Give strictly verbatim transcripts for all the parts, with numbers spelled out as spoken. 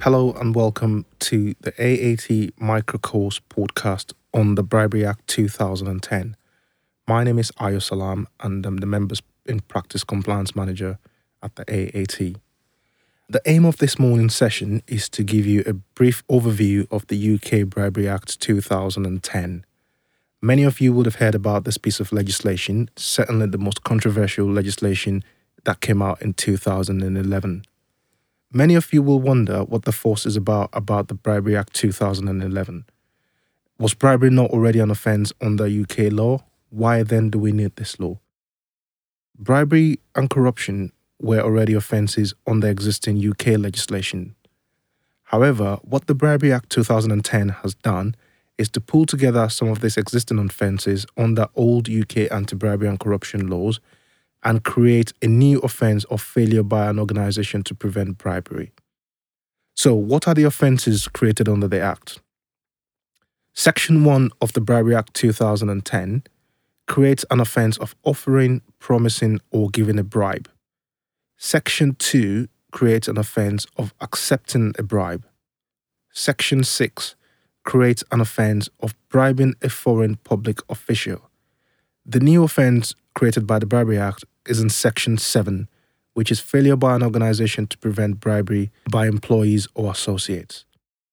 Hello and welcome to the A A T Microcourse podcast on the Bribery Act two thousand ten. My name is Ayo Salam and I'm the Members in Practice Compliance Manager at the A A T. The aim of this morning's session is to give you a brief overview of the U K Bribery Act two thousand ten. Many of you would have heard about this piece of legislation, certainly the most controversial legislation that came out in two thousand eleven. Many of you will wonder what the fuss is about about the Bribery Act two thousand eleven. Was bribery not already an offence under U K law? Why then do we need this law? Bribery and corruption were already offences under existing U K legislation. However, what the Bribery Act two thousand ten has done is to pull together some of these existing offences under old U K anti-bribery and corruption laws and create a new offence of failure by an organisation to prevent bribery. So, what are the offences created under the Act? Section one of the Bribery Act two thousand ten creates an offence of offering, promising or giving a bribe. Section two creates an offence of accepting a bribe. Section six creates an offence of bribing a foreign public official. The new offence created by the Bribery Act is in Section seven, which is failure by an organisation to prevent bribery by employees or associates.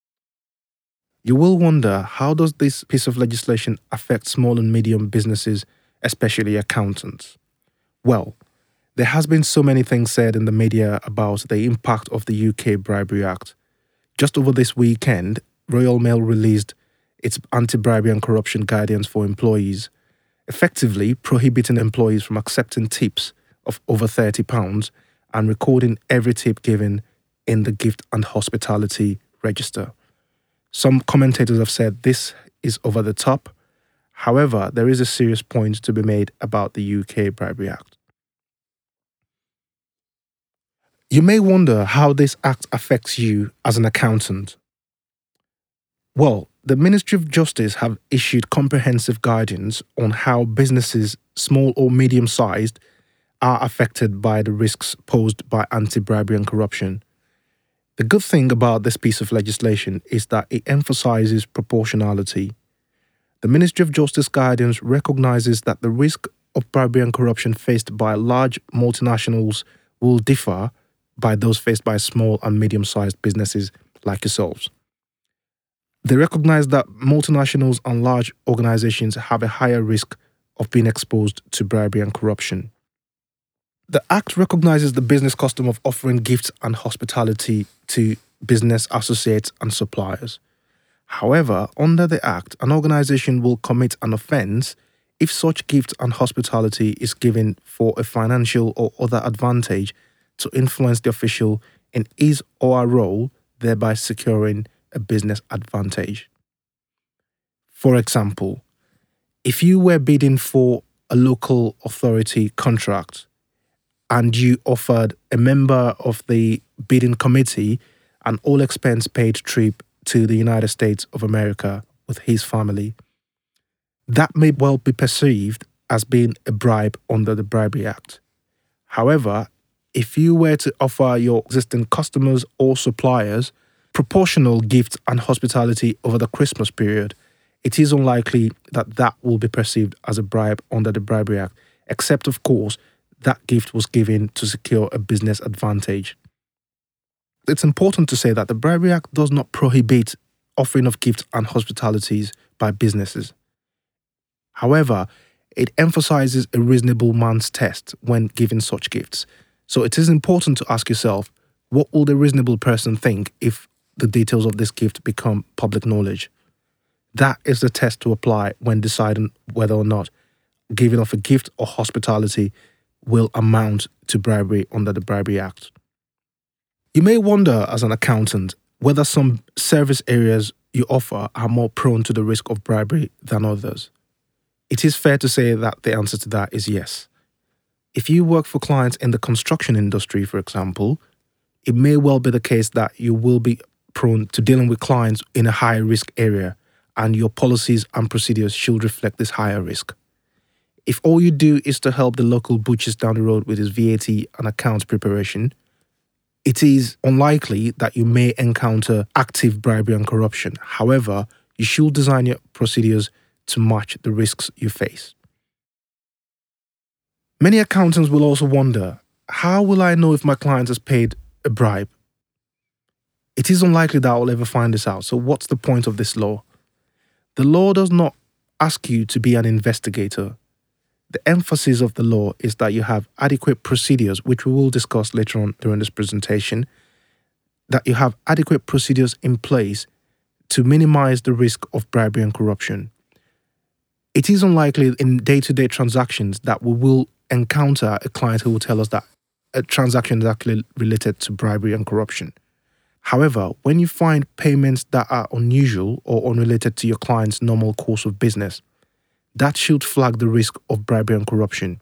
You will wonder, how does this piece of legislation affect small and medium businesses, especially accountants? Well, there has been so many things said in the media about the impact of the U K Bribery Act. Just over this weekend, Royal Mail released its anti-bribery and corruption guidance for employees, effectively prohibiting employees from accepting tips of over thirty pounds and recording every tip given in the gift and hospitality register. Some commentators have said this is over the top. However, there is a serious point to be made about the U K Bribery Act. You may wonder how this act affects you as an accountant. Well, the Ministry of Justice have issued comprehensive guidance on how businesses, small or medium-sized, are affected by the risks posed by anti-bribery and corruption. The good thing about this piece of legislation is that it emphasizes proportionality. The Ministry of Justice guidance recognizes that the risk of bribery and corruption faced by large multinationals will differ by those faced by small and medium-sized businesses like yourselves. They recognize that multinationals and large organizations have a higher risk of being exposed to bribery and corruption. The Act recognizes the business custom of offering gifts and hospitality to business associates and suppliers. However, under the Act, an organization will commit an offense if such gift and hospitality is given for a financial or other advantage to influence the official in his or her role, thereby securing a business advantage. For example, if you were bidding for a local authority contract and you offered a member of the bidding committee an all-expense paid trip to the United States of America with his family, that may well be perceived as being a bribe under the Bribery Act. However, if you were to offer your existing customers or suppliers proportional gifts and hospitality over the Christmas period, it is unlikely that that will be perceived as a bribe under the Bribery Act, except, of course, that gift was given to secure a business advantage. It's important to say that the Bribery Act does not prohibit offering of gifts and hospitalities by businesses. However, it emphasizes a reasonable man's test when giving such gifts. So it is important to ask yourself, what will the reasonable person think if the details of this gift become public knowledge? That is the test to apply when deciding whether or not giving of a gift or hospitality will amount to bribery under the Bribery Act. You may wonder as an accountant whether some service areas you offer are more prone to the risk of bribery than others. It is fair to say that the answer to that is yes. If you work for clients in the construction industry, for example, it may well be the case that you will be prone to dealing with clients in a high-risk area, and your policies and procedures should reflect this higher risk. If all you do is to help the local butchers down the road with his V A T and accounts preparation, it is unlikely that you may encounter active bribery and corruption. However, you should design your procedures to match the risks you face. Many accountants will also wonder, how will I know if my client has paid a bribe? It is unlikely that I will ever find this out. So what's the point of this law? The law does not ask you to be an investigator. The emphasis of the law is that you have adequate procedures, which we will discuss later on during this presentation, that you have adequate procedures in place to minimize the risk of bribery and corruption. It is unlikely in day-to-day transactions that we will encounter a client who will tell us that a transaction is actually related to bribery and corruption. However, when you find payments that are unusual or unrelated to your client's normal course of business, that should flag the risk of bribery and corruption.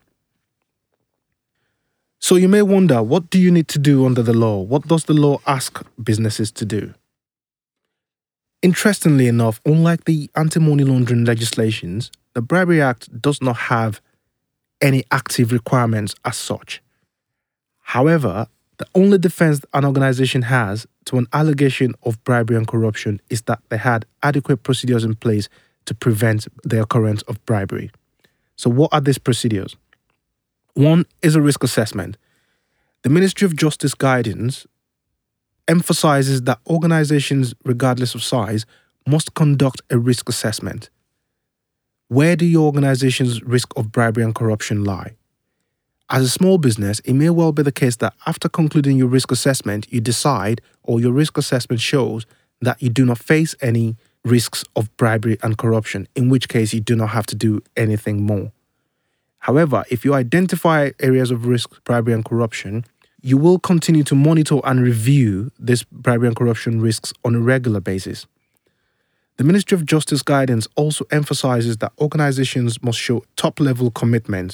So you may wonder, what do you need to do under the law? What does the law ask businesses to do? Interestingly enough, unlike the anti-money laundering legislations, the Bribery Act does not have any active requirements as such. However, the only defense an organization has to an allegation of bribery and corruption is that they had adequate procedures in place to prevent the occurrence of bribery. So what are these procedures? One is a risk assessment. The Ministry of Justice guidance emphasizes that organizations, regardless of size, must conduct a risk assessment. Where do your organization's risk of bribery and corruption lie? As a small business, it may well be the case that after concluding your risk assessment, you decide, or your risk assessment shows, that you do not face any risks of bribery and corruption, in which case you do not have to do anything more. However, if you identify areas of risk, bribery and corruption, you will continue to monitor and review these bribery and corruption risks on a regular basis. The Ministry of Justice guidance also emphasizes that organizations must show top-level commitment.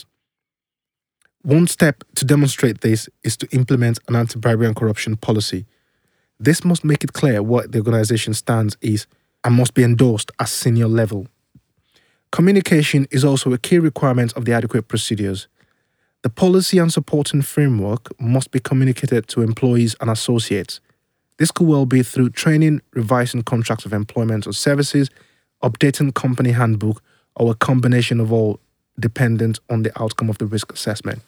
One step to demonstrate this is to implement an anti-bribery and corruption policy. This must make it clear what the organization stands is and must be endorsed at senior level. Communication is also a key requirement of the adequate procedures. The policy and supporting framework must be communicated to employees and associates. This could well be through training, revising contracts of employment or services, updating company handbook, or a combination of all, dependent on the outcome of the risk assessment.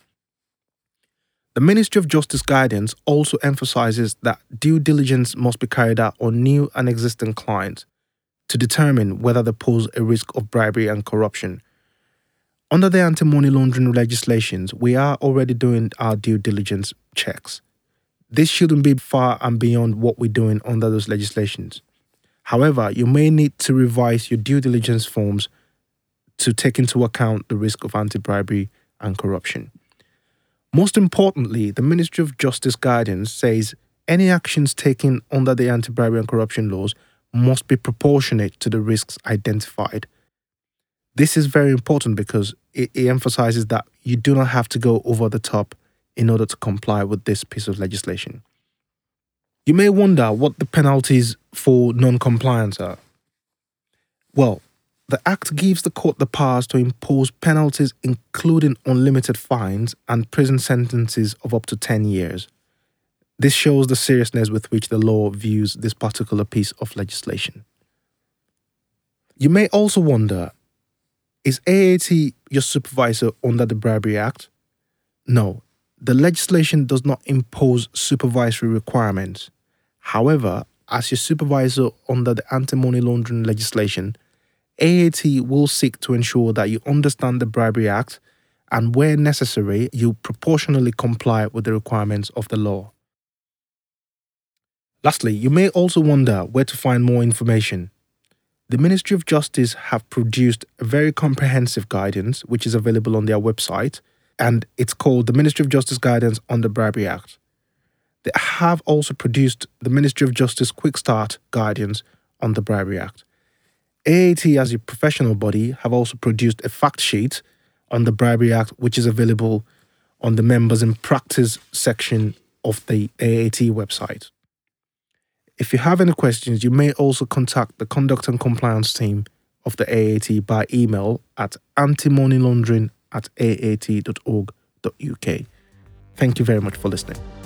The Ministry of Justice guidance also emphasizes that due diligence must be carried out on new and existing clients to determine whether they pose a risk of bribery and corruption. Under the anti-money laundering legislations, we are already doing our due diligence checks. This shouldn't be far and beyond what we're doing under those legislations. However, you may need to revise your due diligence forms to take into account the risk of anti-bribery and corruption. Most importantly, the Ministry of Justice guidance says any actions taken under the anti-bribery and corruption laws must be proportionate to the risks identified. This is very important because it, it emphasizes that you do not have to go over the top in order to comply with this piece of legislation. You may wonder what the penalties for non-compliance are. Well, the Act gives the court the powers to impose penalties including unlimited fines and prison sentences of up to ten years. This shows the seriousness with which the law views this particular piece of legislation. You may also wonder, is A A T your supervisor under the Bribery Act? No, the legislation does not impose supervisory requirements. However, as your supervisor under the anti-money laundering legislation, A A T will seek to ensure that you understand the Bribery Act and, where necessary, you proportionally comply with the requirements of the law. Lastly, you may also wonder where to find more information. The Ministry of Justice have produced a very comprehensive guidance which is available on their website, and it's called the Ministry of Justice Guidance on the Bribery Act. They have also produced the Ministry of Justice Quick Start Guidance on the Bribery Act. A A T, as a professional body, have also produced a fact sheet on the Bribery Act, which is available on the Members in Practice section of the A A T website. If you have any questions, you may also contact the Conduct and Compliance team of the A A T by email at antimoneylaundering at a a t dot org dot u k. Thank you very much for listening.